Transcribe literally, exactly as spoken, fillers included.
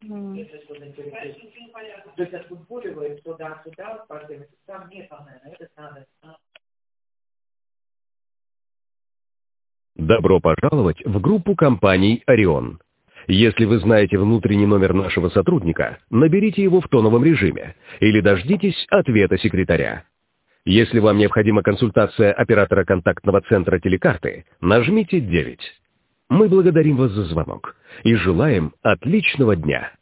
М. То есть отфутболивает туда-сюда, там нет, наверное, это надо. Добро пожаловать в группу компаний «Орион». Если вы знаете внутренний номер нашего сотрудника, наберите его в тоновом режиме или дождитесь ответа секретаря. Если вам необходима консультация оператора контактного центра телекарты, нажмите девять. Мы благодарим вас за звонок и желаем отличного дня.